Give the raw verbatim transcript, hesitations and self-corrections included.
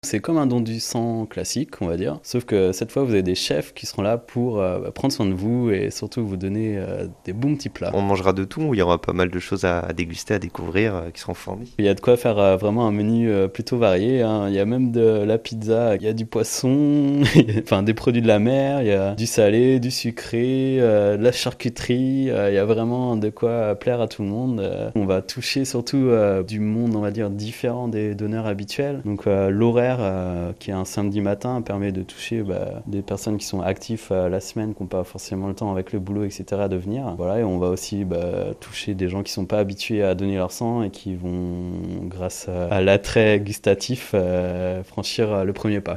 C'est comme un don du sang classique, on va dire, sauf que cette fois vous avez des chefs qui seront là pour euh, prendre soin de vous et surtout vous donner euh, des bons petits plats. On mangera de tout, ou il y aura pas mal de choses à, à déguster, à découvrir, euh, qui seront fournies. Il y a de quoi faire euh, vraiment un menu euh, plutôt varié, hein. Il y a même de la pizza, il y a du poisson, enfin des produits de la mer, il y a du salé, du sucré, euh, de la charcuterie, euh, il y a vraiment de quoi plaire à tout le monde. Euh, on va toucher surtout euh, du monde, on va dire, différent des donneurs habituels. Donc euh, l'horaire euh, qui est un samedi matin permet de toucher bah, des personnes qui sont actives euh, la semaine, qui n'ont pas forcément le temps avec le boulot, et cetera de venir. Voilà, et on va aussi bah, toucher des gens qui sont pas habitués à donner leur sang et qui vont, grâce à l'attrait gustatif, euh, franchir le premier pas.